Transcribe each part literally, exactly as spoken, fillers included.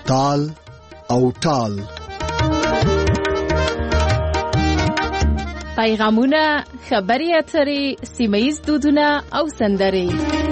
تال او ټال. پیغامونه، خبري اترې، سیمه‌ییز دودونه او سندرې.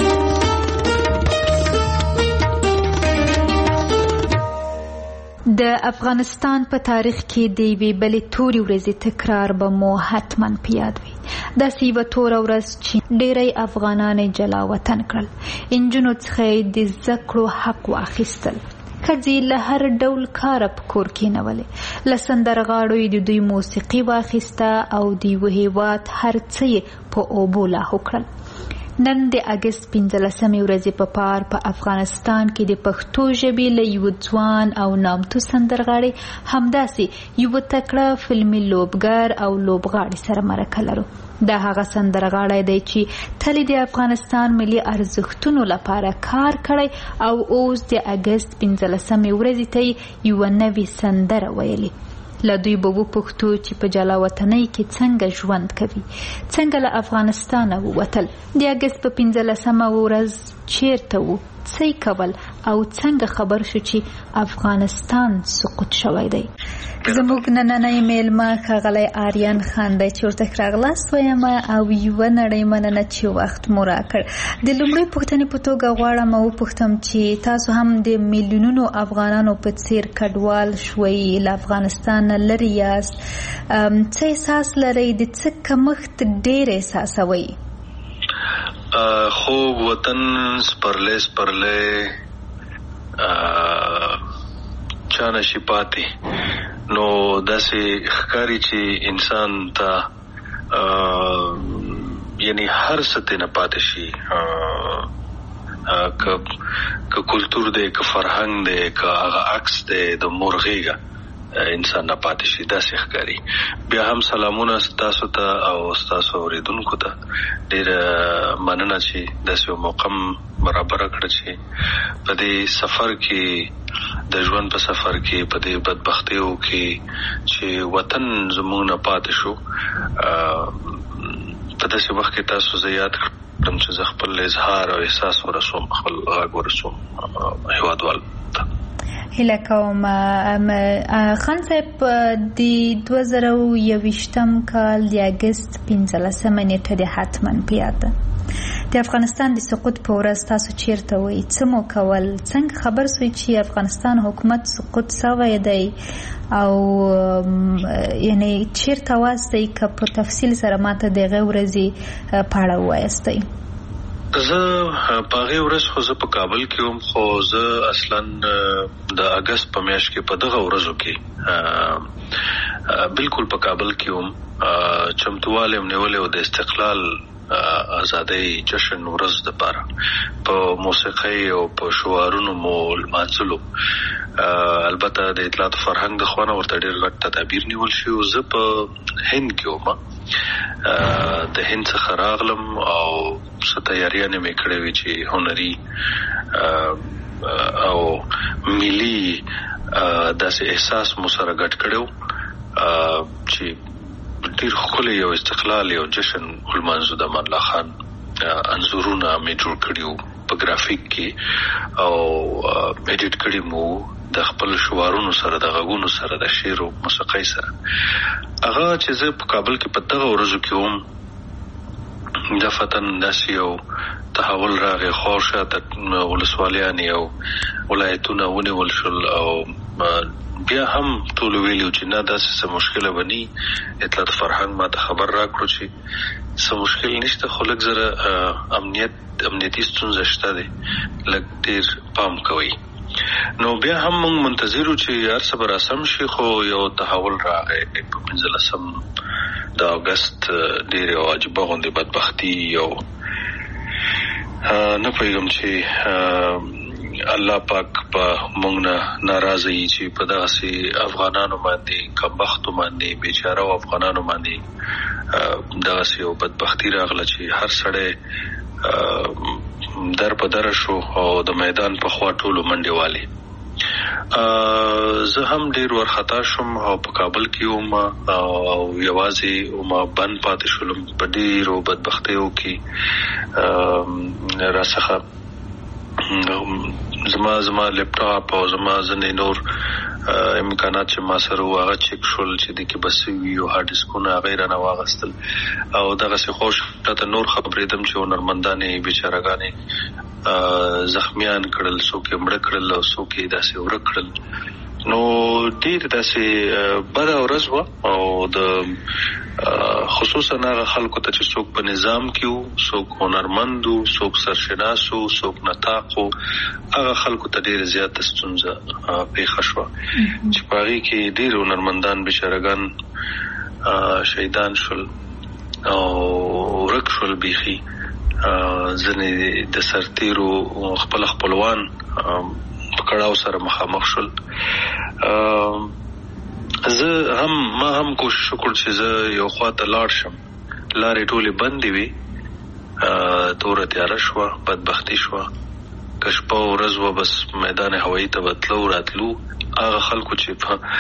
د افغانستان په تاریخ کې د یوې بلې تورې ورځې تکرار به مو حتما په یاد وي. داسې یوه توره ورځ چې ډېری افغانان یې جلا وطن کړل. انجونو څخه یې د زده کړو حق واخیستل. ښځې له هر ډول کاره په کور کېنولې. له سندرغاړو یې د دوی موسیقي واخیسته او د یوه هېواد هر څه یې په اوبو لاهو کړل. نن د اګست پنځلسمې ورځې په پار په افغانستان کې د پښتو ژبې له یوه ځوان او نامتو سندرغاړي همداسې یوه تکړه فلمي لوبګر او لوبغاړي سره مرکه لرو. دا هغه سندرغاړی دی چې تل د افغانستان ملي ارزښتونو لپاره کار کړی او اوس د اګست پنځلسمې ورځې ته یوه نوې سندره ویلي. له دوی به وپوښتو چې په جلا وطنۍ کې څنګه ژوند کوي، څنګه له افغانستانه ووتل، د اګست په پنځلسمه ورځ چیرته وو، څه یې کول او څنګه خبر شو چې افغانستان سقوط شوی دی. زموږ نننی میلمه ښاغلی آریان خان دی چې ورته راغلاست وایم او یوه نړۍ مننه چې وخت مو راکړ. د لومړۍ پوښتنې په توګه غواړم وپوښتم چې تاسو هم د میلیونونو افغانانو په څیر کډوال شوئ، له افغانستان نه لرې یاست، څه احساس لرئ، د څه کمښت ډېر احساسوئ؟ خوږ وطن سپرلی سپرلی چا نشي پاتې. نو داسې ښکاري چې انسان ته یعنی هر څه ترې نه پاتې شي، که کلتور دی، که فرهنګ دی، که هغه عکس دی د مور غېږه انسان نه پاتې شي، داسې ښکاري. بیا هم سلامونه ستاسو ته او ستاسو اورېدونکو ته. ډېره مننه چې داسې یو موقع برابره کړه چې په دې سفر کې، د ژوند په سفر کې، په دې بدبختیو کې چې وطن زموږ نه پاتې شو، په داسې وخت کې تاسو زه یاد کړم چې زه خپل اظهار او احساس ورسوم، خپل غږ ورسوم هېوادوالو ته. هیله کوم خان صاحب د دوه زره یوویشتم کال د اګست پنځلسمه نیټه دې حتما په یاد ده. د افغانستان د سقوط په ورځ تاسو چیرته وئ، څه مو کول، څنګه خبر سوئ چې افغانستان حکومت سقوط سوی دی او یعنی چیرته واستئ؟ که په تفصیل سره ماته د هغې ورځې په اړه ووایاستئ. زه په هغې ورځ خو زه په کابل کې وم، خو زه اصلا د اګست په میاشت کې په دغه ورځو کې بالکل په کابل کې وم. چمتووالی م نیولی و د استقلال ازادۍ جشن ورځ دپاره، په موسیقۍ او په شعارونو مو لمانځلو. البته د اطلاعات فرهنګ د خوا نه ورته ډېر غټ تدابیر نیول شي. زه په هند کې وم، د هند څخه راغلم او څه تیاریانې مې کړې وې چې هنري او ملي داسې احساس مو سره ګډ کړی و چې ډېر ښکلی یو استقلال یو جشن ولمانځو. د امان الله خان انځورونه مې جوړ کړي وو په ګرافیک کې او ایډیټ کړي مو د خپل شعارونو سره، د غږونو سره، د شعر او موسیقۍ سره. هغه چې زه په کابل کې په دغه ورځو کې وم، دفتن داسې یو تحول راغی، خواوشاته ولسوالیانې او ولایتونه ونیول شول او بیا هم ټولو ویلي چې نه داسې څه مشکله به ني. اطلاعات فرهنګ ما ته خبر راکړو چې څه مشکل نشته، خو لږ زره امنیت امنیتي ستونزه شته دی، لږ ډېر پام کوئ. نو بیا هم موږ منتظر وو چې هر څه به راسم شي، خو یو تحول راغی په پنځلسم د اګست. ډېر یو عجیبه غوندې بدبختي، یو نه پوهېږم چې الله پاک په موږ نه ناراضه وي چې په دغسې افغانانو باندې، کمبختو باندې، بیچاره افغانانو باندې دغسې یو بدبختي راغله چې هر سړی در په دره شو او د میدان په خوا ټولو منډې والې. زه هم ډېر ورخطا شوم او په کابل کې وم او یوازې وم، بند پاتې شولم په ډېرو بدبختیو کې. راڅخه زما زما لپټاپ او زما ځنې نور امکانات چې ما سره واغه چک شول چې د کې بس ویو هارد ډیسکونه غیر نه واغستل او دغه څه خوش ته نور خبرېدم چې نرمندانې بیچارهګانې زخمیان کړل څوک مړ کړل او څوک داسې ورک کړل نو ډیر داسې بد ورځ و او د خصوصا هغه خلکو ته چې څوک په نظام کې وو څوک هنرمندو څوک سرشناسو څوک نطاقو هغه خلکو ته ډیر زیات ستونزه پیښه شوه چې په هغې کې ډیر هنرمندان بیچارهګان شهیدان شول او ورک شول بیخي ځنې د سرتیرو خپل خپلوان کړهو سره مخامخ شول زه هم ما هم کوشش وکړ چې زه یو خواته لاړ شم لارې ټولې بندې وې توره تیاره شوه بدبختي شوه که شپه ورځ وه بس میدان هوایي ته به تلو راتلو هغه خلکو چې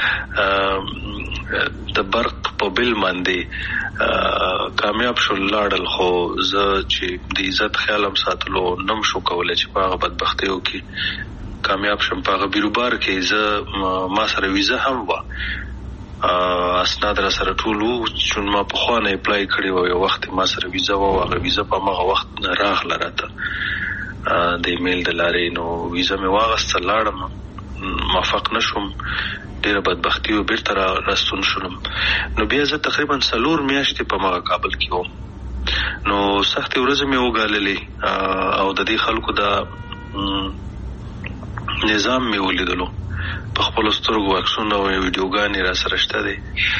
د برق په بل باندې کامیاب شول لاړل خو زه چې د عزت خیال هم ساتلو نم شو کولی چې په هغه بدبختیو کې کامیاب شم په هغه بیروبار کې زه ما سره ویزه هم وه اسناد را سره ټول وو چې ما پخوا نه اپلای کړی وو یو وخت ما سره ویزه وه هغه ویزه په هماغه وخت نه راغله راته د ایمیل د لارې نو ویزه مې واغسته لاړم موفق نه شوم ډېره بدبختي و بېرته راستون شولم نو بیا زه تقریبا څلور میاشتې په هماغه کابل کې وم نو سختې ورځې مې وګاللې او د دې خلکو د نظام مې ولیدلو په خپلو سترګو عکسونه او ویډیوګانې را سره شته دی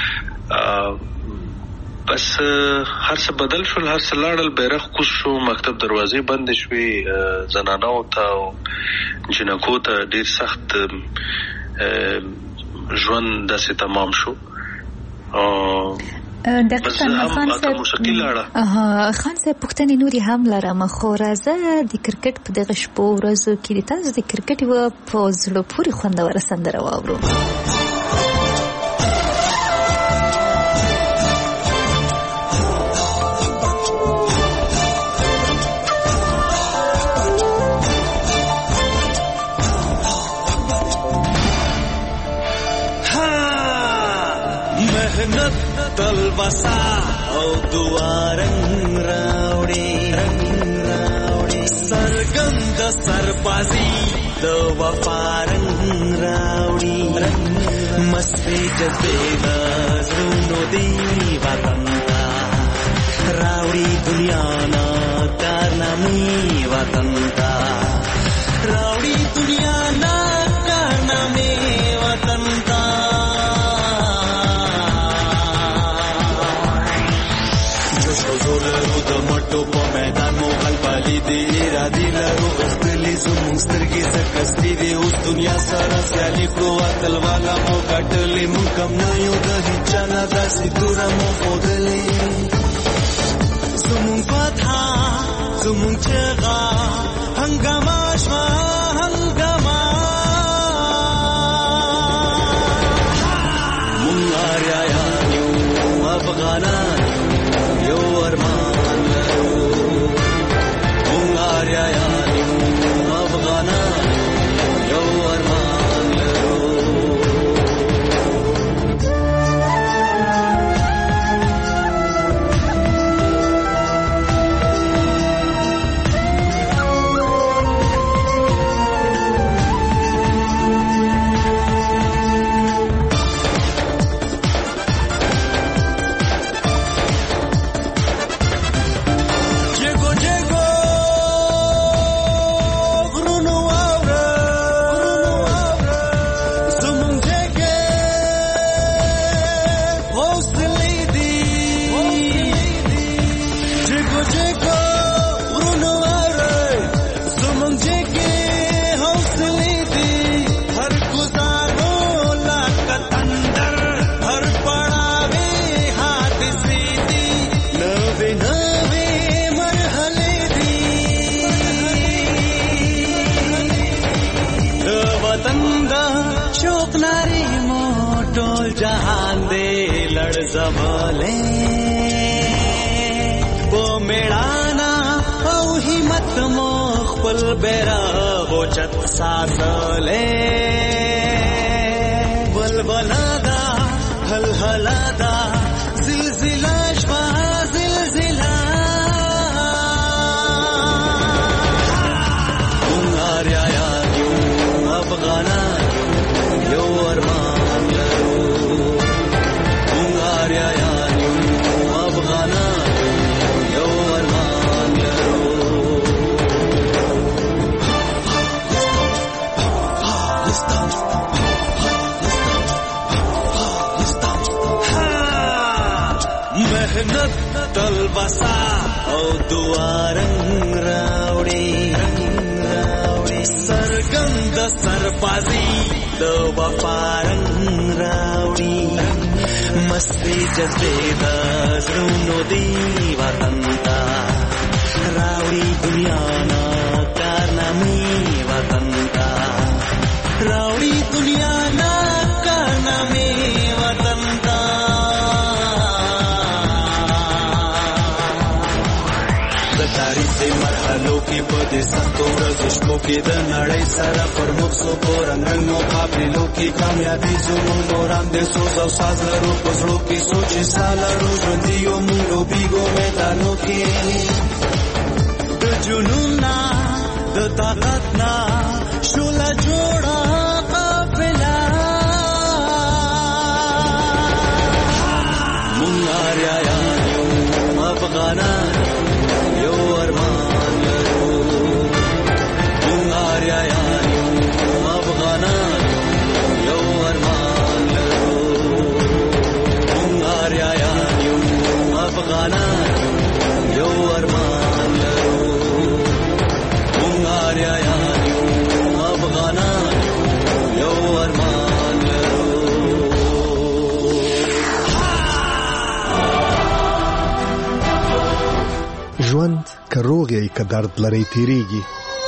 بس هر څه بدل شول هر څه لاړل بیرغ کوز شو مکتب دروازې بندې شوې زنانو ته او جنکو ته ډېر سخت ژوند داسې تمام شو دقیقاً خان صاحب خان صاحب پوښتنې نورې هم لرم خو راځه د کرکټ په دغه شپو ورځو کې د تاسو د کرکټ یوه په زړه پورې خوندوره سندره واورو تلوسا او دوارنگ راوڑی سرگند سربازی دو وفارنگ راوڑی مستی جذبے نظرونو دی وطن تا راوڑی دنیا نا کارنامی وطن تا راوڑی دنیا نا کارنامی وطن تا مټو په میدان مو غلبالي دی ارادي لرو غختلي زموږ سترګې سکستې دي اوس دنیا سره سیالي کړو اتلواله مو ګټلې موږ کم نه یو د هیچا نه داسې توره مو ښودلې زموږ فتحه زموږ چغه هنګامه شوه هنګامه موږ آریایان یو افغانان یو ارمان زباله په میړانا او همت مخ خپل بیرغ اوچت ساسلے بلبلا دا ہلہلا دا زلزلہ شوا زلزلہ انگاریا یو افغانا یو ارمان لرو انگاریا یو افغانا یو ارمان لرو محنت تلبسا او دوارنگ راوڑی سرگند سربازی دو وفارنگ راوڑی مستی جذبے دا زرونو دی وطن تا راوڑی دنیا نا کارنامی وطن تا راوڑی دنیا نا کارنامی وطن تا دتاری سے مرحلوں کی بدے سختوں رزشکوں کی دنڑی سارا پر مقصو کو رنگ رنگوں قابلوں کی کامیابی زنون دوران دے سوز او ساز لرو پزروں کی سوچی سالا رو جندیوں مونگو بیگو میدانوں کی د جنونا د طاقتنا شولا جوڑا قافلہ منگاریا یو افغانا یو ارمان لرو منگاریا یو افغانا یو ارمان لرو منگاریا یو افغانا یو ارمان لرو منگاریا یو افغانا یو ارمان لرو ژوند که روغ یې که درد لري تیریږي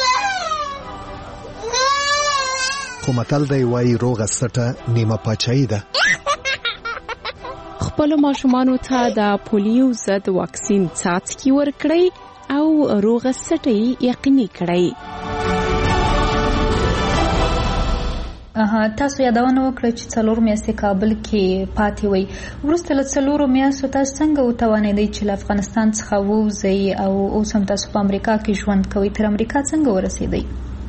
خو متل دی وایي روغه سټه نیمه پاچاهي ده. خپلو ماشومانو ته د پولیو ضد واکسین څاڅکي ورکړئ او روغه سټه یقیني کړئ. تاسو یادونه وکړه چې څلور میاشتې کابل کې پاتې وئ. وروسته له څلورو میاشتو تاسو څنګه وتوانېدئ چې له افغانستان څخه ووځئ او اوس هم تاسو په امریکا کې ژوند کوئ؟ تر امریکا څنګه ورسېدئ؟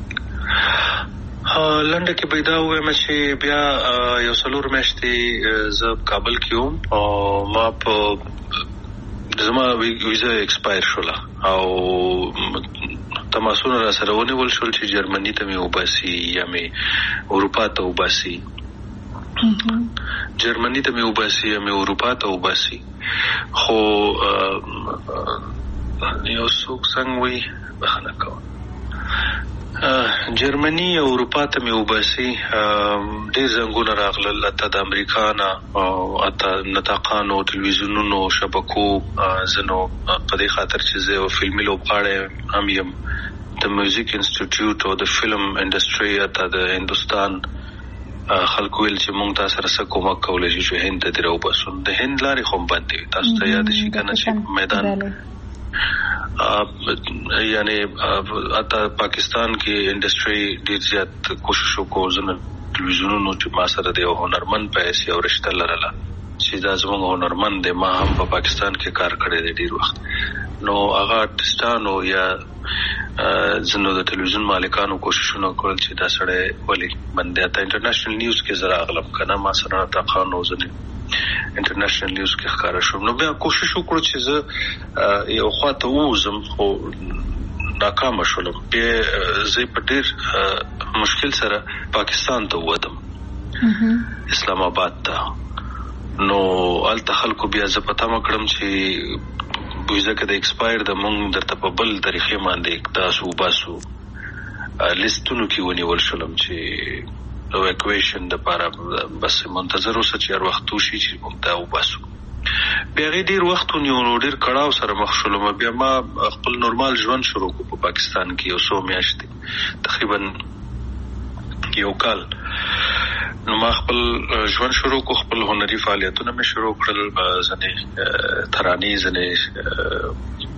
لنډه کې پیدا ووایم چې بیا یو څلور میاشتې زه کابل کې وم او ما په زما ویزا ایکسپایر شوله او تماسونه را سره ونیول شول چې جرمني ته مې وباسي یا مې اروپا ته وباسي جرمني ته مې وباسي یا مې اروپا ته وباسي. خو یو څوک څنګه وي بخښنه کوم جرمني او اروپا ته مې وباسي ډېر زنګونه راغلل اته د امریکا نه او اته نطاقانو تلویزیونونو شبکو زنو په دې خاطر چې زه یو فلمي لوبغاړی هم یم د میوزیک انسټیټیوټ او د فلم انډسټري اته د هندوستان خلکو ویل چې مونږ تاسو سره څه کومک کولی شو چې هند ته دې راوباسو. د هند لارې خو هم بندې وي تاسو ته یاد شي که نه چې میدان یعنی اته پاکستان کې انډسټري ډېر زیات کوشش وکړو زه تلویزیونونو چې ما سره د یو هنرمند په حیث یو رشته لرله چې دا زموږ هنرمند دی ما هم په پاکستان کې کار کړی دی ډېر وخت نو هغه آرټسټانو یا زنو د تلویزیون مالکانو کوششونه کول چې دا سړی ولې باندې ته انټرنیشنل نیوز کې زرا اغلب کنه ما سره تاقانو ځنه انټرنیشنل نیوز کې ښکارا شو. نو بیا کوشش وکړو چې زه یو خواته ووزم خو ناکام شولم. بیا زه په ډېر مشکل سره پاکستان ته ووتم اسلام آباد ته. نو الته خلکو بیا زه پته مکړم چې ویزا کې د ایکسپایر د مونږ درته په بل طریقې باندې تاسو وباسو لیستونو کې ونیول شولم چې اواکویشن د لپاره بس منتظر اوسه چې هر وخت وشي چې موږ دا وباسو. بیا غي ډیر وخت ونیو ډیر کړهو سره مخ شولم. بیا ما خپل نورمال ژوند شروع کړ په پاکستان کې یو څو میاشتې تقریبا یو کال. نو ما خپل ژوند شروع کو خپل هنري فعالیتونه مې شروع کړل ځنې ترانې ځنې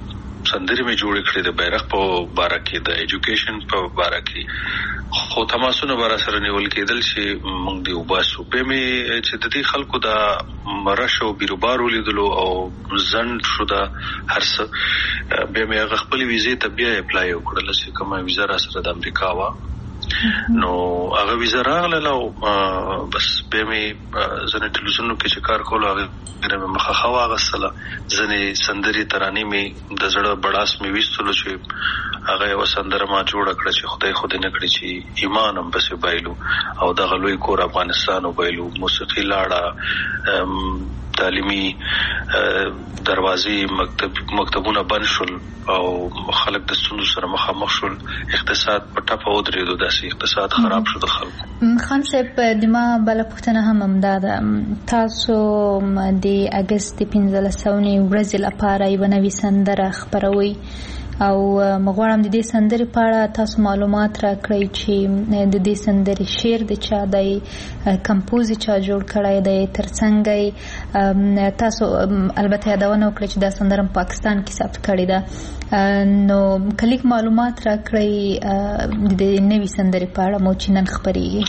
سندري مې جوړ کړې د بیرغ په باره کې د ایجوکیشن په باره کې خو تماسونه بار سره نیول کېدل چې موږ دی وباسو به مې چې د دې خلکو دا مرشو بیروبارو لیدلو او زند شو دا هرڅ به مې خپل ویزه ته بیا اپلای وکړل چې کومه ویزه را سره د امریکا وا نو هغه ویزه راغله او بس به مې ځنه ټلویزیون کې چې کار کول هغه مې مخه خوا غسله ځنه سندري ترانه مې د زړه بڑاس مې وستلو چې هغه یو سندره ما جوړ کړ چې خدای خو دې نکړي چې ایمان هم بس بایلو او د غلوی کور افغانستان وبایلو موسیقي لاړه تعلیمي دروازې مکتب مکتبونه بند شول او خلک د ستونزو سره مخامخ شول اقتصاد په ټاپه ودرېدو داسې اقتصاد خراب شو د خلکو خان صاحب د ما بل پښتنه هم امداد تاسو د اگست پنځلسمې ورځې لپاره یو نوې سندره خبروي او مغواړم د دې سندرې په اړه تاسو معلومات راکړئ چې د دې سندرې شعر د چا دی کمپوز چا جوړ کړی دی ترڅنګ تاسو البته یادونه وکړئ چې دا سندره په پاکستان کې ثبت کړې ده نو کلیک معلومات راکړئ د نوې سندرې په اړه مو چې نن خبرېږي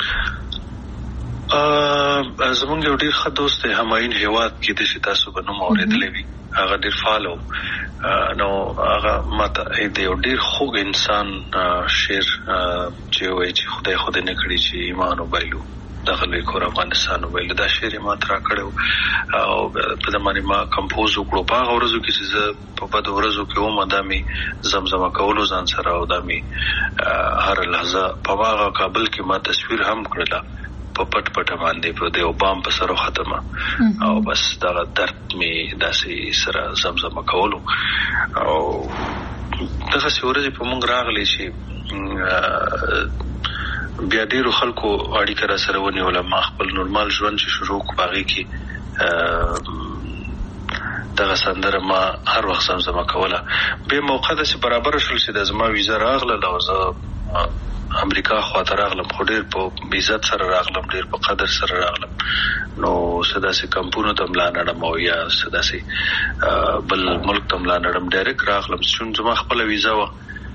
زمونږ یو ډېر ښه دوست دی همایون هیواد کې د چې تاسو به نوم اورېدلی وي هغه ډېر فالو نو هغه ماته د یو ډېر خوږ انسان شعر چې وایي چې خدای خو دې نه کړي چې ایمان وبایلو دغه لوی کور افغانستان وبایلو دا شعر یې ماته راکړی او په دې باندې ما کمپوز وکړو په هغه ورځو کې چې زه په بدو ورځو کې وم دا مې زمزمه کولو ځان سره او دا مې هر لحظه په هغه کابل کې ما تصویر هم کړله په پټ پټ باندې په دیو بام په سره ختمه او بس دا درد می داسې سره زمزمه کولو او دغه سورې په مونږ راغلی چې بیا ډیرو خلکو اړیکه را سره ونیول ما خپل نورمال ژوند چې شروع باغی کې دغه سندره ما هر وخت زمزمه کوله به موقع د برابر شول چې د زما ویزه راغله او زه امریکا خواته راغلم خو ډېر په عزت سره راغلم ډېر په قدر سره راغلم نو سداسي کمپونو ته ملانړم او یا سداسي بل ملک ته ملانړم ډایرکټ راغلم چې زما خپل ویزا و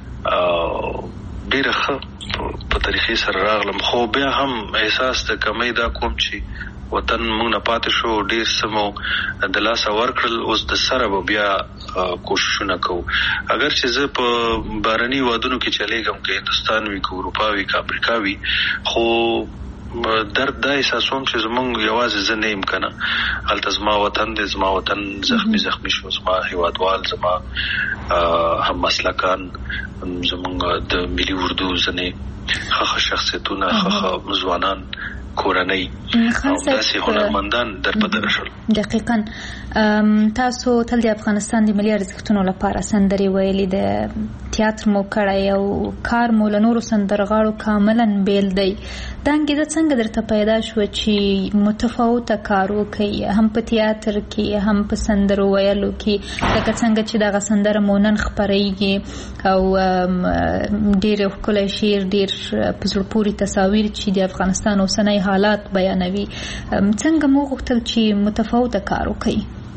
ډېر ښه په طریقې سره راغلم خو بیا هم احساس د کمی دا کوم چې وطن موږ نه پاتې شو ډېر سمو د لاس ورکړل اوس د سره بیا کوششونه کوو اگر چې زه په بارني وادونو کې چلےګم کې هندستان وی کو اروپا وی کا امریکا وی خو درد دا احساسوم چې زمونږ یوازې زه نه یم کنه هلته زما وطن دی زما وطن زخمی زخمی شو زما هیوادوال زما هم مسلکان زمونږ د ملي اردو ځنې ښه شخصیتونه ښه ځوانان کورنۍ او داسې هنرمندان در په درشل دقیقاً تاسو تل د افغانستان د ملي ارزښتونو لپاره سندري ویلي د تیاتر مو کړی او کار مو له نورو سندرغاړو کاملا بیل دی دا انګیزه څنګه درته پیدا شو چې متفاوته کار وکړئ هم په تیاتر کې هم په سندرو ویلو کې لکه څنګه چې دغه سندره مو نن خپرېږي او ډېر ښکلی شعر ډېر په زړه پورې تصاویر چې د افغانستان اوسنی حالات بیانوي څنګه مو غوښتل چې متفاوته کار وکړئ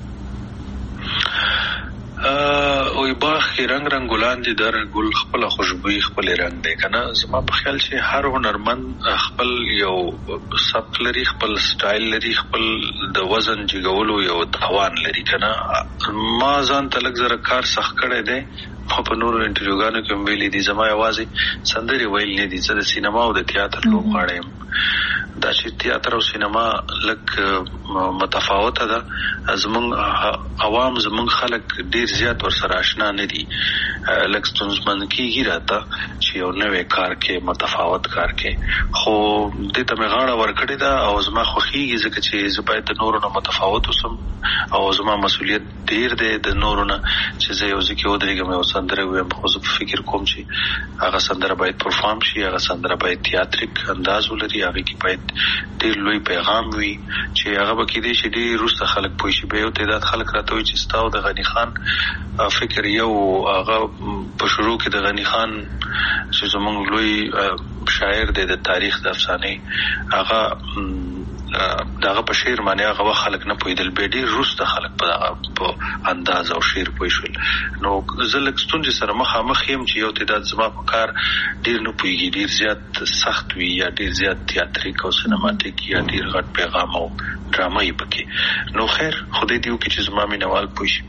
اوی باغ کې رنگ رنگ ګلان دي در ګل خپل خوشبوئی خپل رنگ دی کنه زما په خیال چې هر هنرمند خپل یو سبک لري خپل سټایل لري خپل د وزن جګولو یو توان لري کنه ما ځان ته لږ زره کار سخت کړی دی خو په نورو انټرویوګانو کې ویلي دي زما یوازې سندري ویل نه دي چې د سینما او د تیاتر لوبغاړی دا چې تیاتر او سینما لږ متفاوته ده زمونږ عوام زمونږ خلک ډیر زیات ورسره آشنا نه دي لږ ستونزمن کېږي راته چې یو نوی کار کې متفاوت کار کې خو دې ته مې غاړه ورکړې ده او زما خوښېږي ځکه چې زه باید د نورو نه متفاوت اوسم او زما مسؤلیت ډیر دی د نورو نه چې زه یو ځای کې ودرېږم یو سندره ووایم خو زه فکر کوم چې هغه سندره باید پرفارم شي هغه سندره باید تیاتریک انداز ولري هغه کې باید ډیر لوی پیغام وي چې هغه به کېدای شي ډېر وروسته خلک پوه شي به یو تعداد خلک راته وایي چې ستا او د غني خان فکر یو هغه په شروع کې د غني خان چې زموږ لوی شاعر دی د تاریخ د افسانې هغه داغه په شعر باندې هغه خلک نه پویدل به ډیر روسته خلک په انداز او شعر پویشل نو زلک ستونزې سره مخامخ یم چې یو تعداد زما په کار ډیر نه پویږي ډیر زیات سخت وي یا ډیر زیات تیاتریک او سینماتیک یا ډیر غټ پیغام او ډرامه یې پکې نو خیر خدای دې وکړي چې زما مینوال پوه شي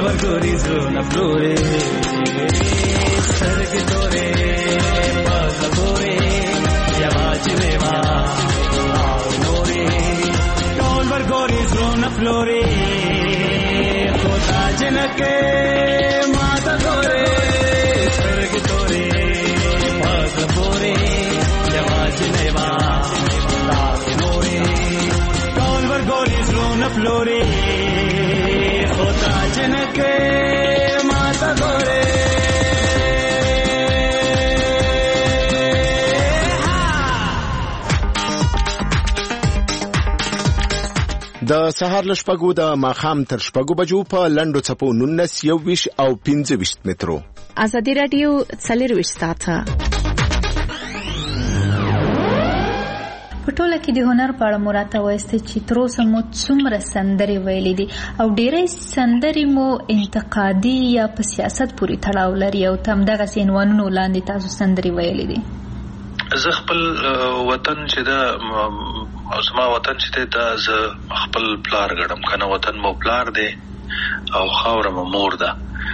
ورګوري زونه فلوري سترګې تورې پزړه پورې یوازې میوا او نورې ټول ورګوري زونه فلوري خدا جنکه ماته ګورې سترګې تورې پزړه پورې یوازې میوا او نورې ټول ورګوري زونه فلوري خدا جنکه ماته ګورې. د سهار له شپږو د ماښام تر شپږو بجو په لنډو څپو نولس یوویشت او پنځه ویشت مترو. ازادي راډیو څلرویشت ساعته په ټوله کې د هنر په اړه مو راته وایسته چې تر اوسه مو څومره سندرې ویلې دي او ډېری سندرې مو انتقادي یا په سیاست پورې تړاو لري او ته همدغسې عنوانونو لاندې تاسو سندرې ویلې دي. زه خپل وطن چې دا زما وطن چې دا زه خپل پلار ګڼم کنه وطن مو پلار دی او خاوره مو مور ده.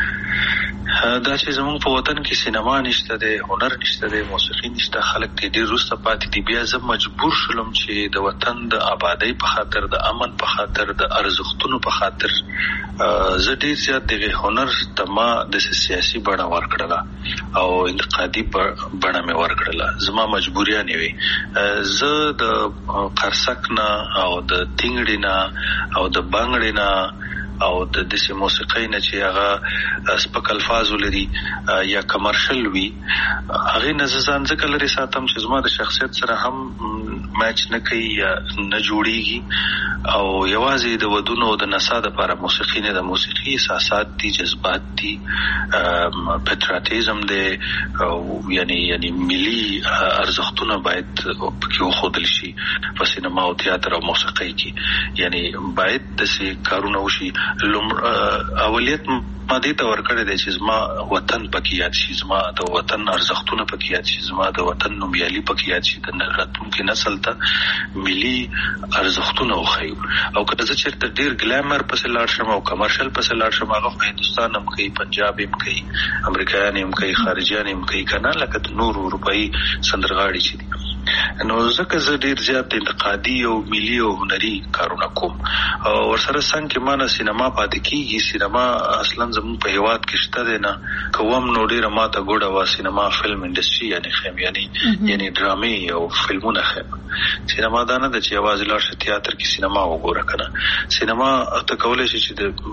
دا چې زموږ په وطن کې سینما نشته دی هنر نشته دی موسیقي نشته خلک دې ډېر وروسته پاتې دي بیا زه مجبور شولم چې د وطن د آبادۍ په خاطر د امن په خاطر د ارزښتونو په خاطر زه ډېر زیات دغه هنر ته ما د سیاسي بڼه ورکړله او انتقادي بڼه مې ورکړله زما مجبوریانې وي. زه د قرصک نه او د تینګړې نه او د بنګړې نه او د دې موسیقۍ نه چې هغه سپک الفاظ ولري یا کمرشل وي هغه نه ځان ځکه لري ساتم چې زما د شخصیت سره هم میچ نه کوي یا نه جوړیږي او یوازې د ودونو د نڅا لپاره موسیقي نه د موسیقي احساسات دي جذبات دي پټریاټیزم دی یعنی یعنی ملي ارزښتونه باید پکې وښودل شي په سینما او تیاتر او موسیقۍ کې یعنی باید داسې کارونه وشي. اولیت ما دې ته ورکړی دی چې زما وطن پکې یاد شي زما د وطن ارزښتونه پکې یاد شي زما د وطن نومیالي پکې یاد شي د راتلونکي نسل ته ملي ارزښتونه وښیو او که زه چېرته ډېر ګلیمر پسې لاړ شم او کمرشل پسې لاړ شم هغه خو هندوستان هم کوي پنجاب هم کوي امریکایان هم کوي خارجیان هم کوي که نه لکه د نورو اروپایي سندرغاړي چې دي نو ځکه زه ډېر زیات انتقادي او ملي او هنري کارونه کوم او ورسره څنګ کې ما نه سینما پاتې کېږي سینما اصلا زموږ په هېواد کې شته دی نه کوم نو ډېره ماته ګوډه وه سینما فلم انډسټري یعنې ښیم یعنې یعنې ډرامې او فلمونه ښیم سینما دا نه ده چې یوازې لاړ شه تیاتر کې سینما وګوره که نه سینما ته کولی شي چې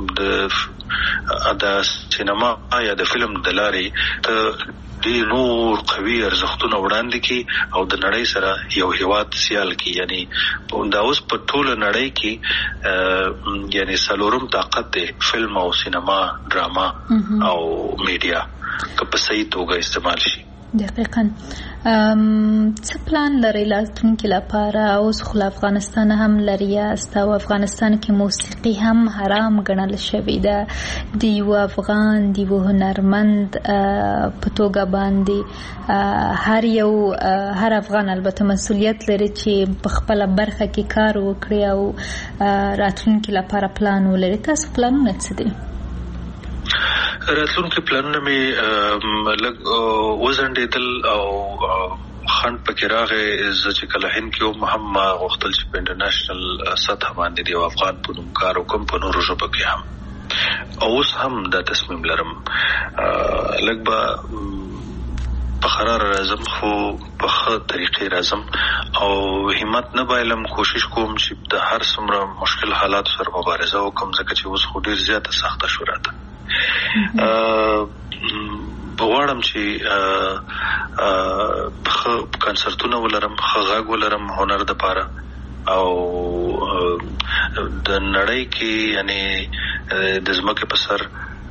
د سینما یا د فلم د لارې ته ډېر نور قوي ارزښتونه وړاندې کړي او د نړۍ سره یو هېواد سیال کړي یعنی دا اوس په ټوله نړۍ کې یعنی څلورم طاقت دی فلم او سینما ډراما او میډیا که په صحیح توګه استعمال شي. دقیقاً څه پلان لرئ راتلونکي لپاره؟ اوس خو له افغانستان هم لرې یاست او افغانستان کې موسیقي هم حرام ګڼل شوې ده د یو افغان د یو هنرمند په توګه باندې هر یو هر افغان البته مسؤلیت لري چې په خپله برخه کې کار وکړي او راتلونکي لپاره پلان ولري. تاسو پلانونه څه دي؟ راتلونکي پلانونه مې لږ وځنډېدل او خنډ پکې راغی. زه چې کله هند کې وم هم ما غوښتل چې په انټرنیشنل سطح باندې د یو افغان په نوم کار وکړم په نورو ژبو کې هم او اوس هم دا تصمیم لرم لږ به په قرار راځم خو په ښه طریقې راځم او همت نه بایلم کوشش کوم چې د هر څومره مشکل حالاتو سره مبارزه وکړم ځکه چې اوس خو ډېر زیاته سخته شو راته غواړم چې ښه کنسرتونه ولرم ښه غږ ولرم هنر دپاره او د نړۍ کې یعنی د ځمکې په سر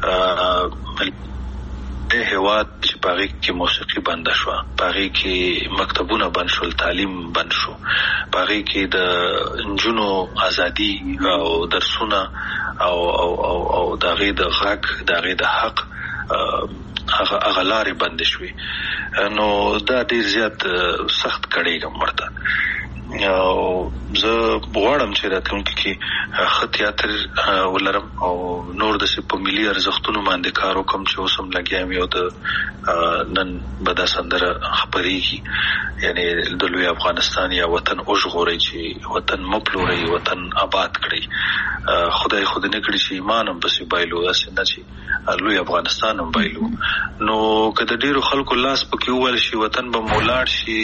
د هېواد چې په هغې کې موسیقي بنده شوه په هغې کې مکتبونه بند شول تعلیم بند شو په هغې کې د نجونو ازادي او درسونه او او او او د هغې د غږ د هغې د حق هغه لارې بندې شوې نو دا ډېر زیات سخت کړېږم ورته او زه غواړم چې راتلونکي کې ښه تیاتر ولرم او نور د په ملي ارزښتونو باندې کار وکړم چې اوس هم لګیا یم یو د نن به دا سندره خپرېږي یعنی د لوی افغانستان یا وطن وژغورئ چې وطن مه پلورئ وطن آباد کړئ خدای خو دې نه کړي چې ایمان هم پسې بایلو داسې نه چې لوی افغانستان هم بایلو نو که د ډېرو خلکو لاس پکې وویل شي وطن به مو ولاړ شي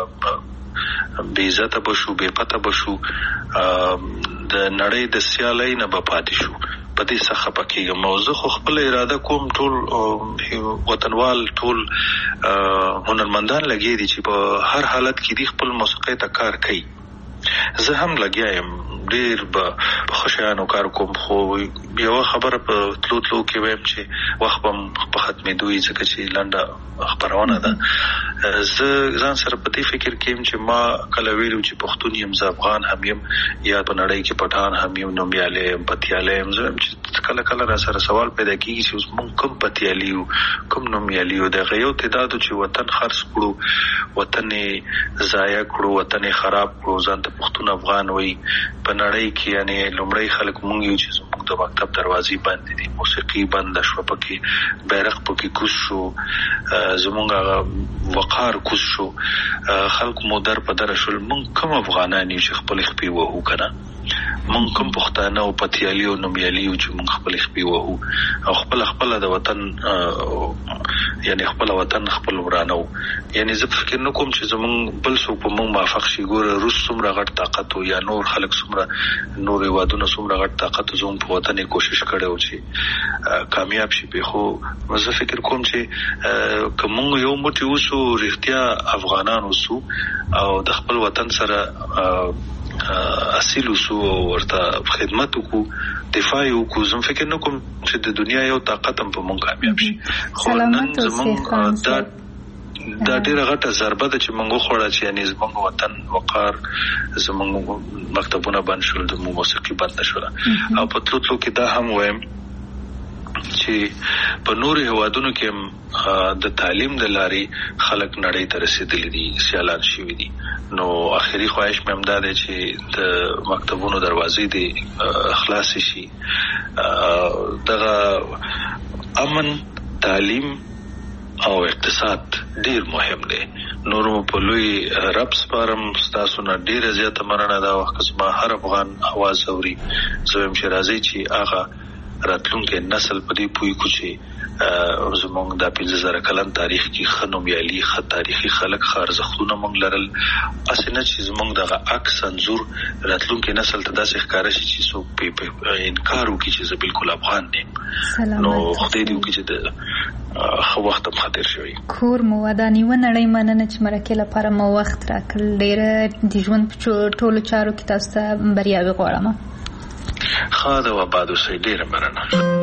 بې عزته به شو بې پته به شو د نړۍ د سیالۍ نه به پاتې شو په دې څه خفه کېږم او زه خو خپله اراده کوم ټول وطنوال ټول هنرمندان لګیا دي چې په هر حالت کې دي خپل موسیقۍ ته کار کوي زه هم لګیا یم ډېر به په ښه شیانو کار کوم خو یوه خبره په تلو تلو کې وایم چې وخت به په ختمېدو وي ځکه چې لنډه خپرونه ده زه ځان سره په دې فکر کې یم چې ما کله ویلو چې پښتون یم زه افغان هم یم یا په نړۍ کې پټان هم یم نومیالی یم پتیالی یم زه یم چې کله کله را سره سوال پیدا کېږي چې اوس موږ کوم پتیالي یو کوم نومیالي یو د هغه یو تعدادو چې وطن خرڅ کړو وطن یې ضایع کړو وطن یې خراب کړو ځان ته پښتون افغان وایي په نړۍ کې یعنې لومړی خلک موږ یو چې زموږ د مکتب دروازې بندې دي موسیقي بنده شوه پکې بیرغ پکې کوز شو زموږ هغه وقار کوز شو خلکو مو در په دره شول موږ کوم افغانان یو چې خپلې خپې وهو که نه موږ کوم پښتانه او پتیالي او نومیالي یو چې موږ خپلې خپې وهو او خپله خپله د وطن یعنې خپله وطن خپل ورانه و یعنې زه فکر نه کوم چې زموږ بل څوک په موږ موافق شي ګوره روس څومره غټ طاقت و یا نور خلک څومره نور هېوادونه څومره غټ طاقت و زموږ په وطن یې کوشش کړی و چې کامیاب شي پې خو زه فکر کوم چې که موږ یو موټی اوسو رښتیا افغانان اوسو او د خپل وطن سره اصیل اوسو او ورته خدمت وکړو دفاع یې وکړو زه فکر نه کوم چې د دنیا یو طاقت هم په موږ کامیاب شي خو نن زموږ دا دا ډېره غټه ضربه ده چې موږ وخوړه چې یعنې زموږ وطن وقار زموږ مکتبونه بند شول زموږ موسیقي بنده شوله او په تلو تلو کې دا هم وایم چې په نورو هېوادونو کې هم د تعلیم د لارې خلک نړۍ ته رسېدلي دي سیالان شوي دي نو آخري خواهش مې هم دا دی چې د مکتبونو دروازې دې خلاصې شي دغه امن تعلیم او اقتصاد ډیر مهم دی نورو په لوی رب سپارم ستاسو نه ډیره زیاته مننه ده وخت زما هر افغان आवाज اوري زه هم چې راځي چې هغه راتلونکي نسل په دې پوي کو چې زمونږ د پنځه زره کلن تاریخ کې ښه نومیالي ښه تاریخي خلک ښه ارزښتونه موږ لرل هسې نه چې زمونږ دغه عکس انځور راتلونکي نسل ته داسې ښکاره شي چې څوک پې انکار وکړي چې زه بالکل افغان یم نو خدای دې وکړي چې د ښه وخت هم ښه تېر شوی کور مو وداني ونړۍ مننه چې مرکې لپاره مو وخت راکړل ډېره د ژوند په ټولو چارو کې تاسو ته بریاوې غواړم ښه ده و آباد اوسئ ډېره مننه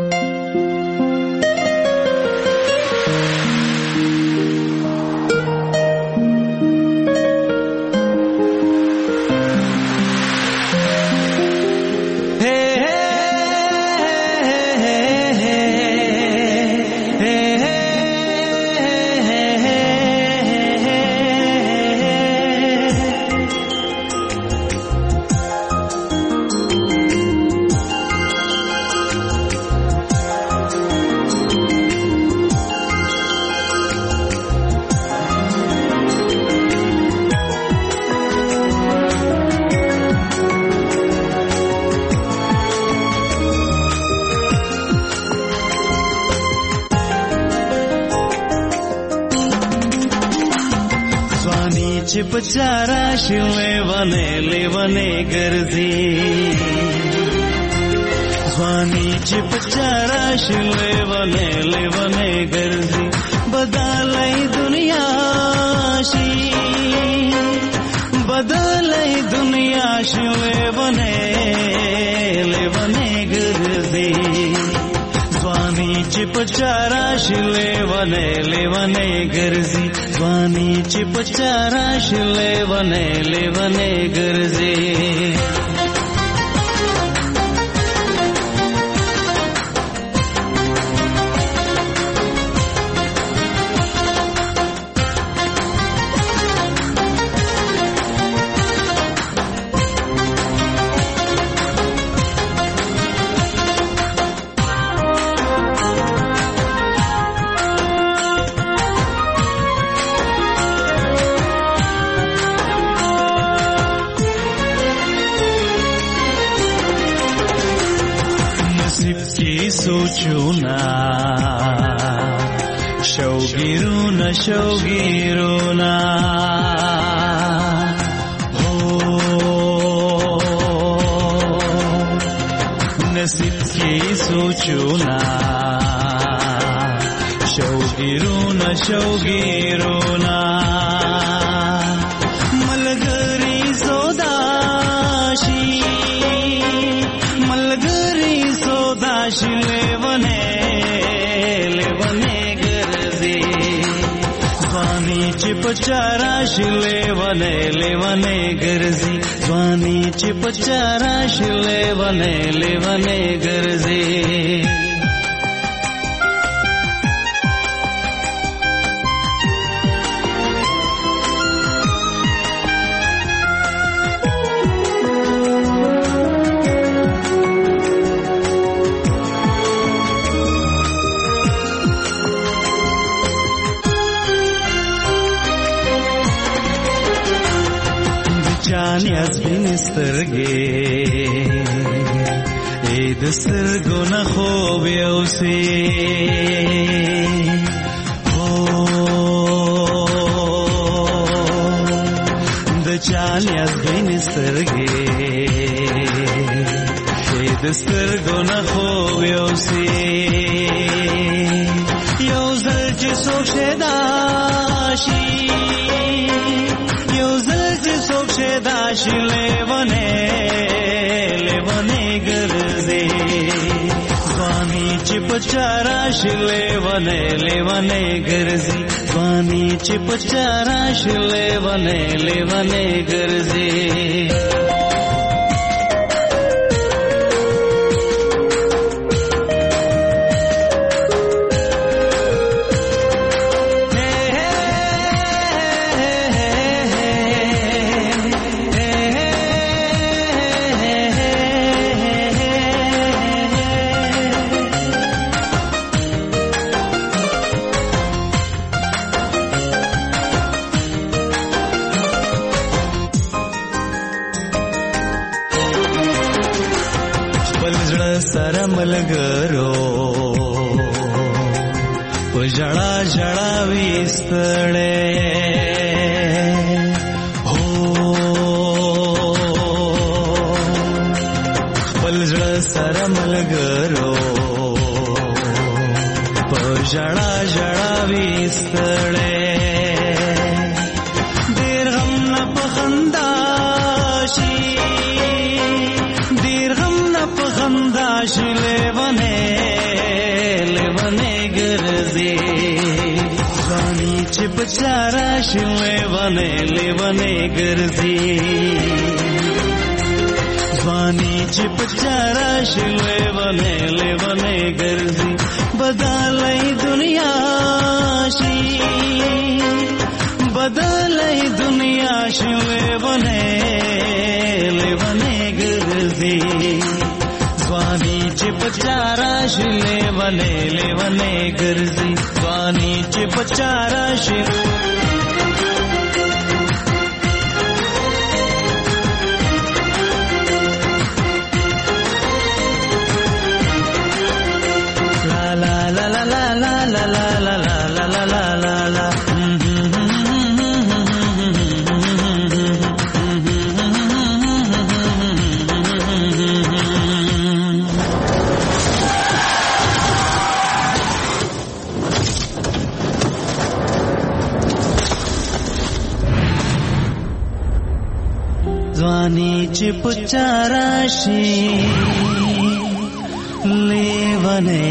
بچارا شوے ونے لیونے گرزی ځواني چې بچارا شوے ونے لیونے گرزی بدلای دنیا شي بدلای دنیا شوے ونے لیونے گرزی ځواني چې بچارا شوے ونے لیونے گرزی ځواني چې بچارا شوے ونے لیونے گرزی नसीब की सोचूना शौगिरूना शौगिरूना हो नसीब की सोचूना शौगिरूना शौगिरूना मलगरी सोदाशी मलगरी सोदाशी लेवने लेवने गरजे स्वानी चिपचाराशी लेवने लेवने गरजे स्वानी चिपचाराशी लेवने लेवने गरजे Chanias binisterge ed sergo na khobyose oh the chanias binisterge ed sergo na khobyose yozal jiso shedashi दाशी लेवने लेवने गरजे स्वामी चिपचाराशी लेवने लेवने गरजे स्वामी चिपचाराशी लेवने लेवने गरजे मलगरो जड़ा जड़ा विस्तळे हो पलजड़ सर मलगरो जड़ा जड़ा विस्तळे दीर्घम न पखंदाशी दीर्घम न पखंदाशी लेवने लेवने गरजे स्वामी चिपचाराशी लेवने लेवने गरजे स्वामी चिपचाराशी लेवने लेवने गरजे बदलाई दुनियाशी बदलाई दुनियाशी लेवने लेवने गरजे स्वामी चिपचाराशी लेवने लेवने गरजे स्वामी चिपचाराशी la la la la la la la la la la la la la la स्वामी चिपचाराशी लेवने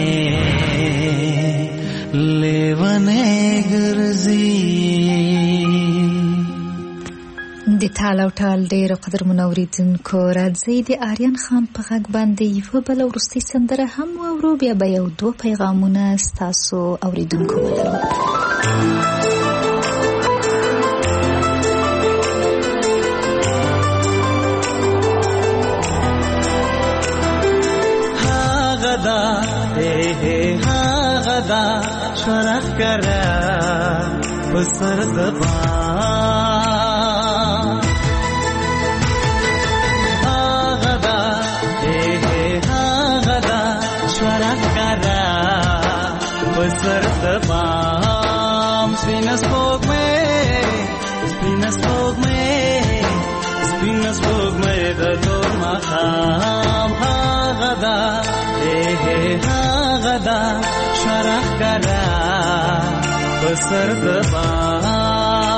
लेवने गरजी د تال او ټال ډېر قدر منوریدونکو راځي د آریان خان په غږ باندې یو بل ورستي سندره هم واورو بیا به یو دوه پیغامونه ستاسو اوریدونکو ولرو غدا हे हे हा غدا شرف کرا بسر دبا د بام سپین سپوږمۍ سپین سپوږمۍ سپین سپوږمۍ د تور ماښام هغه ده هغه ده شرح کرا په سر د بام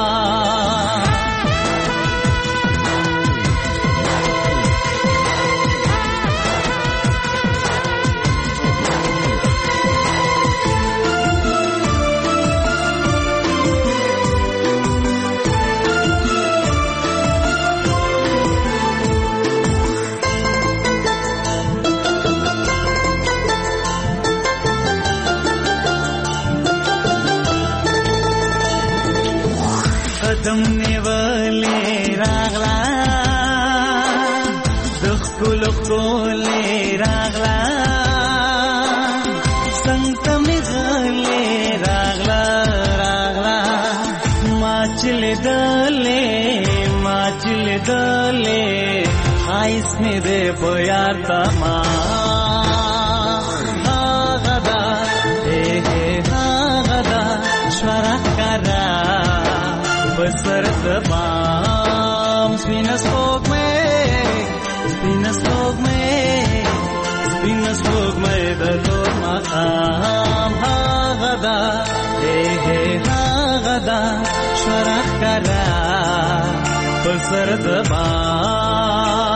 قدم نیولې راغلا د خپل خپل راغلا څنګه مې غلې راغلا راغلا ما چلې دلې ما چلې دلې آیس مې دې په یار تما هغه دا هغه دا شرح کرا بسر دبام سپین سپوږمۍ سپین سپوږمۍ سپین سپوږمۍ د تور ماښام هغه ده هغه ده شرح کرا بسر دبام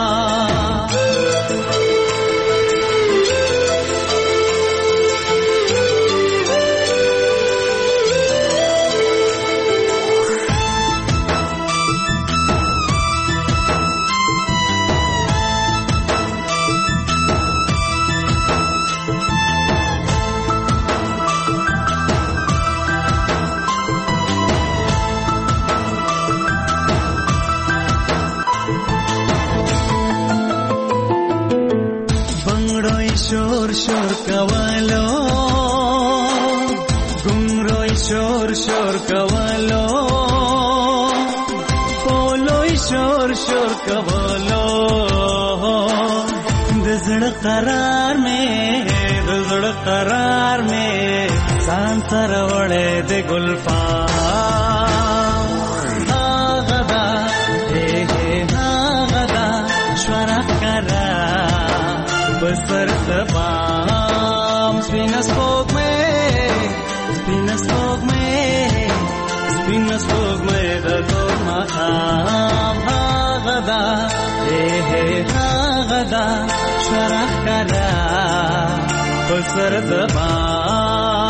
شور شور کولو گمروی شور شور کولو پولوی شور شور کولو دزړه قرار میں دزړه قرار میں سان سر وړې د ګلفام هغه دا هغه دا شورا کرا بسر دبام سپین سپوږمۍ سپین سپوږمۍ سپین سپوږمۍ د تور ماښام هغه ده هغه ده شرح کرا بسر دبام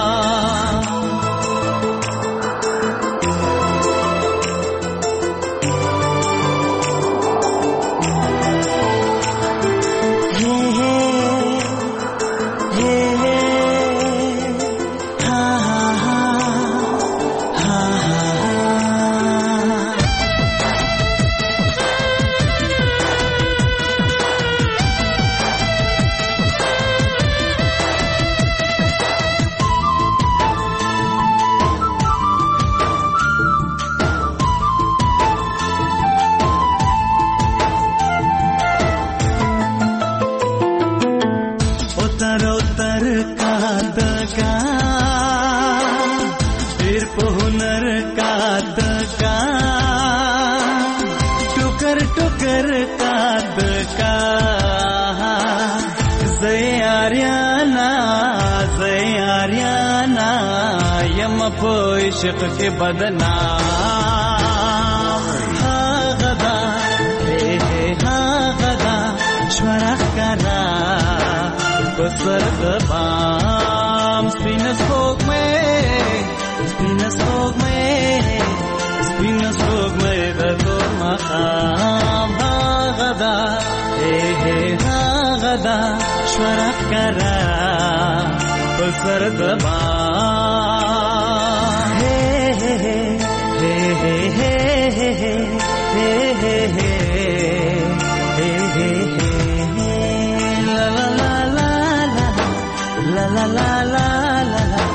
عشق کے بدنام هغه ده هغه ده شورا کرا بسر دبام سپین سپوږمۍ سپین سپوږمۍ سپین سپوږمۍ د تور ماښام هغه ده هغه ده شورا کرا بسر دبام hey hey hey hey hey hey hey hey la la la la la la la la la la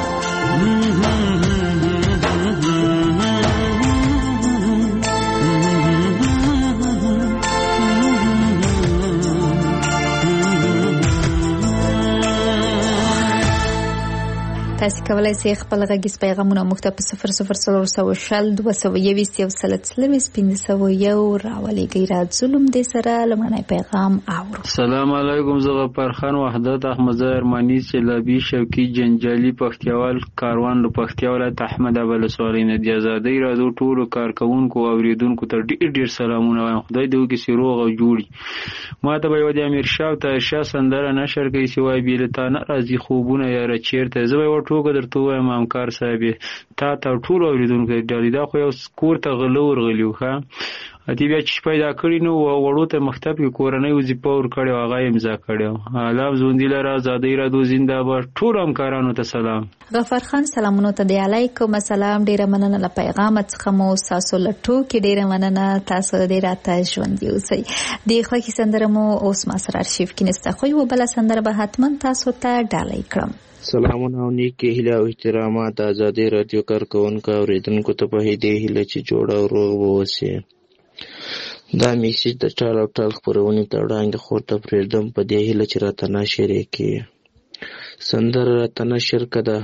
تاسو کولای شئ خپل غږیز پیغامونه موږ ته په صفر صفر څلور سوه شل دوه سوه یویشت یو سل څلوېښت پنځه سوه یو راولېږئ. را ظلم دې سره لومړنی پیغام اورو. سلام علیکم. زه غفار خان وحدت احمد ارمانی سیلابي شوقي جنجالي پښتیوال کاروان له پښتیا ولایت احمد ابل سوالي نه دی آزادۍ راځو ټولو کارکونکو او اوریدونکو ته ډېر ډېر سلامونه وایم. خدای دې وکړي چې روغ او جوړي. ما ته به یو د امیر شاه او طاهر شاه سندره نشر کوي چې وایي بې له تا نه راځي خوبونه یاره چېرته. زه به یې ټوکه درته ووایم همکار صاحب تا ته ټولو اوریدونکو ډالۍ دا خو یو کور ته غله ورغلي وو ښه اتې بیا چې پیدا کړي نو وړو ته مکتب کې کورنۍ وظیفه ورکړې وه هغه یې امضا کړې وه. الله ژوندي لره ازادۍ راډیو زنده‌باد. ټولو همکارانو ته سلام. غفار خان سلامونو ته دی علیکم السلام. ډېره مننه له پیغام څخه مو ستاسو له ټوکې ډېره مننه. تاسو دې راته ژوندي اوسئ. د خوښې سندره مو اوس ما سره ارشیف کې نسته خو یوه بله سندره به حتما تاسو ته ډالۍ کړم. سلامونه او نیکې هیله او احترامات ازادۍ راډیو کارکوونکو اوریدونکو ته په دې هیله چې جوړ او روغ به اوسئ. دا میسیج د ټال او ټال خپرونې ته وړاندې خور ته پرېږدم په دې هیله چې راته نشر یې کړي. سندره راته نشر کړه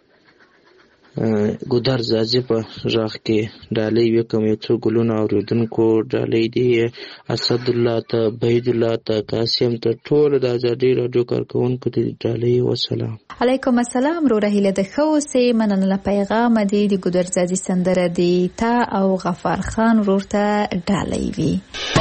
ګودر زازي په غږ کې ډالۍ وکړم یو څو ګلونه اورېدونکو ډالۍ دي اسدالله ته بهیدالله ته قاسم ته ټولو د ازادۍ راډیو کارکوونکو ته ډالۍ وسلام. علیکم السلام. رو رهیله د ښه اوسئ. مننه له پیغامه دی د ګودر زازي سندره دی تا او غفار خان ورور ته ډالۍ وي.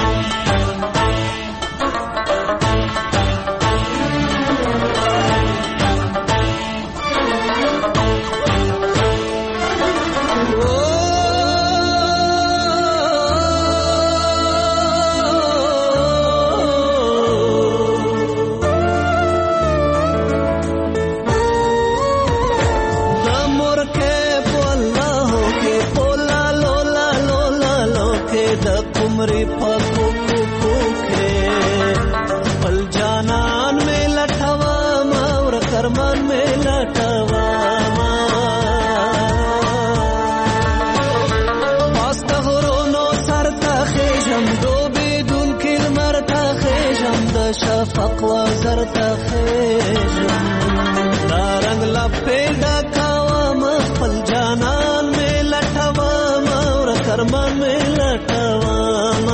شفق وزر تخیجم دا رنگ لپیدا کوام خپل جانان می لټوام اور کرمان می لټوام.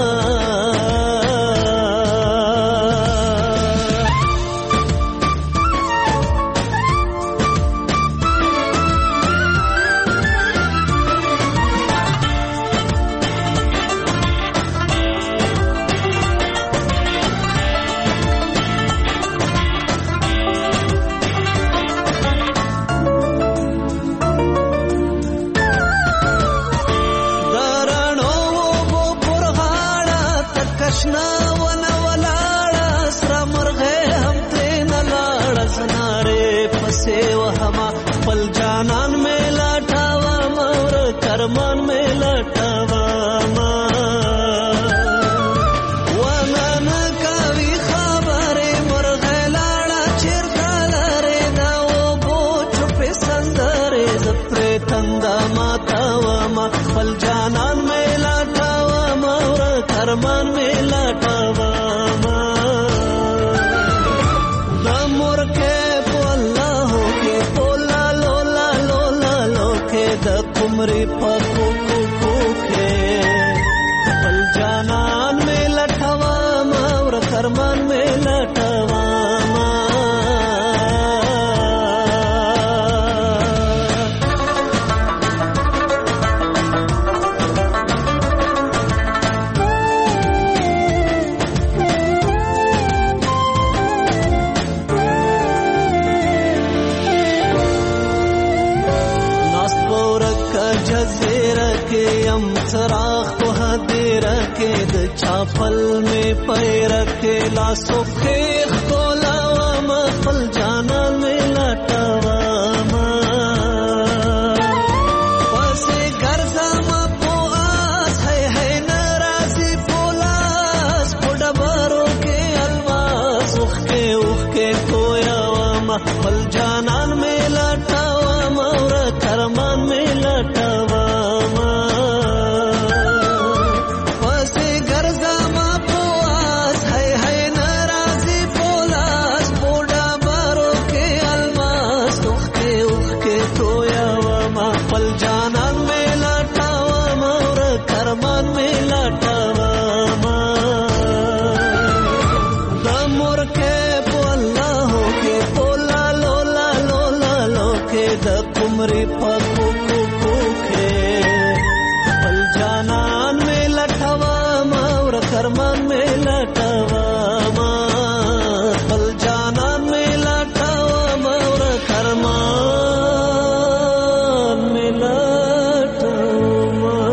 چاپل میں پیر کے لاسو خیخ کولاوام خپل جانان میں لټوام پسې ګرځم په آس ہے ہے ناراضي پولاس په ډبرو کې الواز اوخ کې اوخ کې کویاوام خپل جانان میں لټوام اور کرمان میں لټوام. हमरे पको को कोखे पल जानन में लटवा मावर करमन में लटवा मा पल जानन में लटवा मावर करमन में लटवा.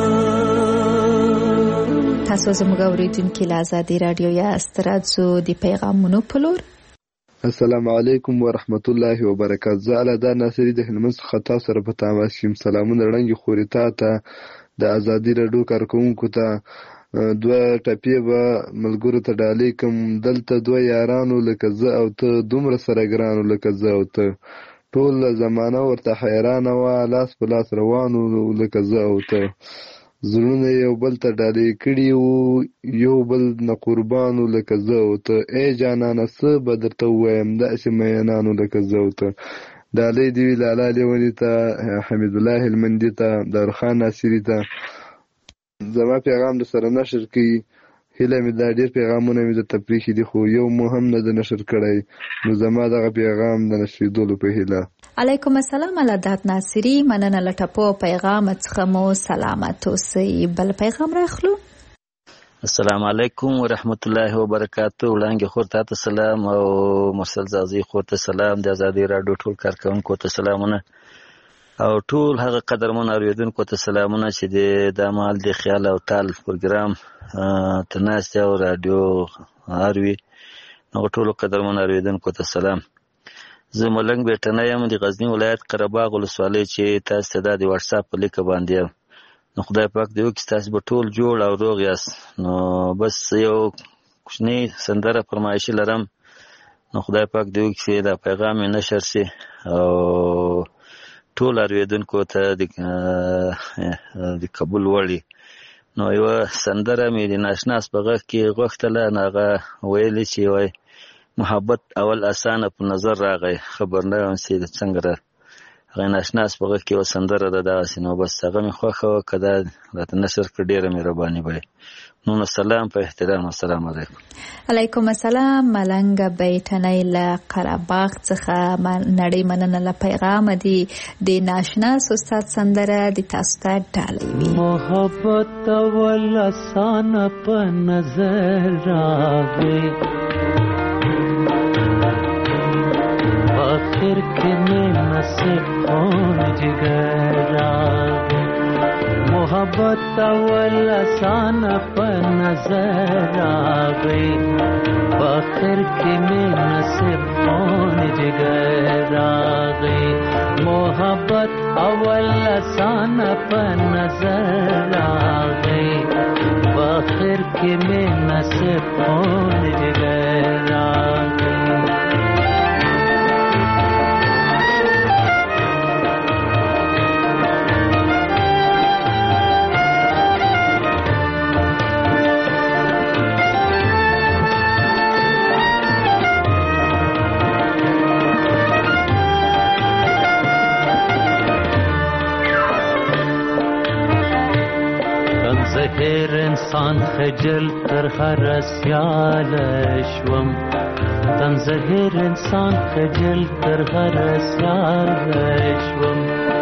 تاسو زموږ اوریدونکو له آزادي رادیو یا استرادزو د پیغامونو په لور. السلام علیکم ورحمت الله وبرکاته. زه الادا ناصری د هلمند څخه تاسو سره په تماس یم. سلامونه وړاندې خوري تا ته د آزادي رادیو کارکونکو ته دوه ټپې به ملګرو ته ډالۍ کوم. دلته دوه یارانو لکه زه او ته دومره سره ګرانو لکه زه او ته ټول زمانه ورته حیرانه وه لاس په لاس روانو لکه زه او ته زړونه یو بل ته ډالۍ کړي وو یو بل نه قربانو لکه زه او ته ای جانانه څه به درته ووایم داسې مینانو لکه زه او ته. ډالۍ دې وي لالا لیوني ته حمید الله هلمندي ته دارخان ناصري ته. زما پیغام د سره نشر کړي هیله مې دا ډېر پیغامونه مې درته پرېښي دي خو یو مو هم نه د نشر کړی نو زما دغه پیغام د نشریدلو په هیله. علیکم السلام الادات ناصری مننه له ټپو پیغام څخه مو سلامت اوسئ. بل پیغام راخلو. السلام علیکم ورحمت الله وبرکاته. وړاندې خور ته سلام او مرسل زازي خور ته سلام. د آزادي رادیو ټول کارکونکو ته سلامونه او ټول هغه قدرمن اوریدونکو ته سلامونه چې د دمال د خیال او تال پروګرام تناسته او رادیو اروي نو ټول قدرمن اوریدونکو ته سلام. زه ملنګ بیٹنه یم د غزنی ولایت قرهباغ ولسوالۍ چې تاسو ته د واتس اپ په لیک باندې نو خدای پاک دې وکړي تاسو به ټول جوړ او روغ یاست. نو بس یو کوچنی سندره فرمایشي لرم نو خدای پاک دې وکړي دا پیغام نشر شي او ټول اوریدونکو ته د قبول وړي. نو یو سندره مې د ناشناس په غږ کې غوښتله هغه ویلي چې وای محبت اول اسانه په نظر راغی خبر نه یم چې څنګه را هغه ناشناس په غږ کې یو سندره ده داسې نو بس هغه مې خوښه وه که دا راته نشر کړه ډېره مهرباني به نو سلام په احترام. السلام علیکم. علیکم السلام. ملنګ بیٹنی له قرهباغ څخه نړۍ مننه له پیغام دی د ناشناس استاد سندره د تاسو ته ډالۍ وي. محبت اول اسانه په نظر راغی آخر के में नसीब कौन जिगर रागे मोहब्बत अवल आसान पर नजर आ गई आखिर के में नसीब कौन जिगर आ गई मोहब्बत अवल आसान पर नजर आ गई आखिर के में नसीब कौन जिगर आ गई. زهر انسان خجل تر هر سیال شوم تن زهر انسان خجل تر هر سیال شوم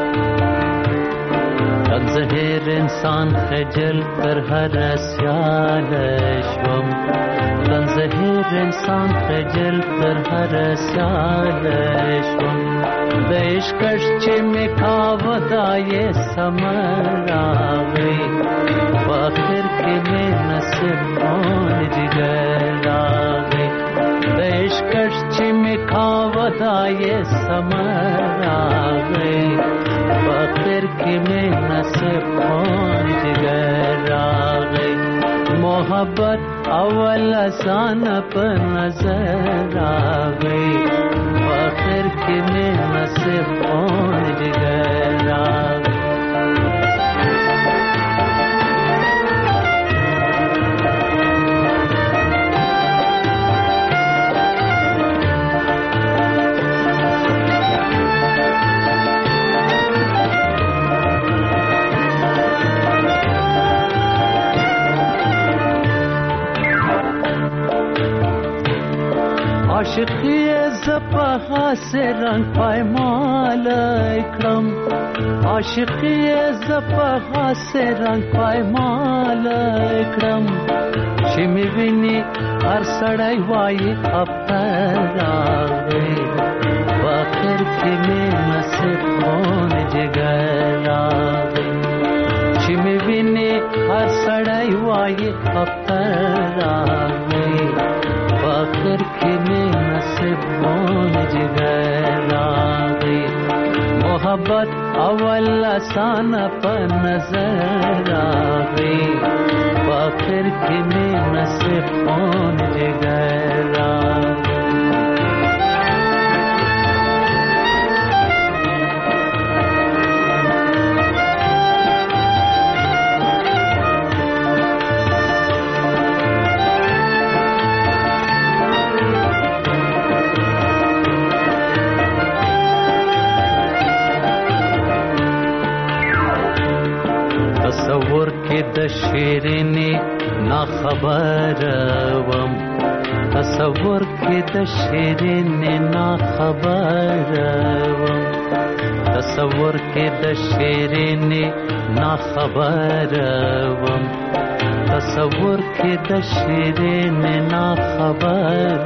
تن زهر انسان خجل تر هر سیال شوم تن زهر انسان خجل تر هر سیال شوم د عشقش چې می کاوه سمر آغی آخر के में नसीब कौन जिगर आगे बेशकश चिमकावदा ये समर आगे आखिर के में नसीब कौन जिगर आगे मोहब्बत अवल आसान पर नजर आगे आखिर के में नसीब कौन जिगर आगे. عاشقی زپا حاسه رنگ پایمال اکرم عاشقی زپا حاسه رنگ پایمال اکرم چې می ویني هر سړی وایي افتر راغی په اخر کې مې نصیب خون جګر راغی چې می ویني هر سړی وایي افتر راغی په اخر کې مې نصیب خون جګر راغی محبت اول آسان په نظر راغی آخر کی میں نصیب خون جگر تصور کې د شیرینی نا خبر وم تصور کې د شیرینی نا خبر وم تصور کې د شیرینی نا خبر وم تصور کې د شیرینی نا خبر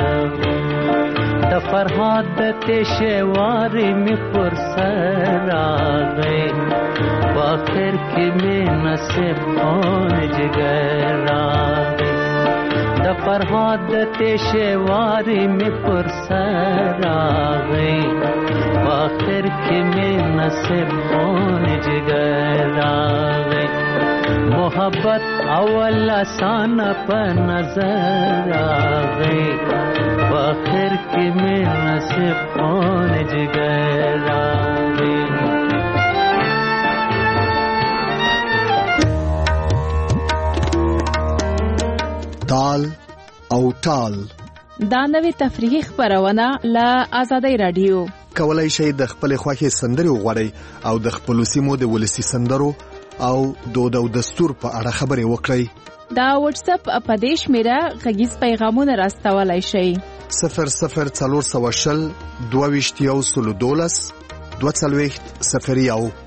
د فرهاد د تشواري می پر سر راغی آخر کی میں نصیب خون جگر راغی د فرهاد تشواری میں پر سر آغی آخر کی میں نصیب خون جگر راغی محبت اول آسان پا نظر آغی آخر کی میں نصیب خون جگر راغی تال او ټال دا نوې تفریحي خبرونه له آزادۍ رادیو کولای شئ د خپل خوښي سندري وغوړئ او د خپل سیمو د ولسی سندرو او دود او دستور په اړه خبرې وکړئ. دا واتس اپ اپدیش میرا غږیز پیغامونه راستولای شئ صفر صفر څلور سوه شل دوه ویشت یو سل دولس دوه څلوېښت صفر یو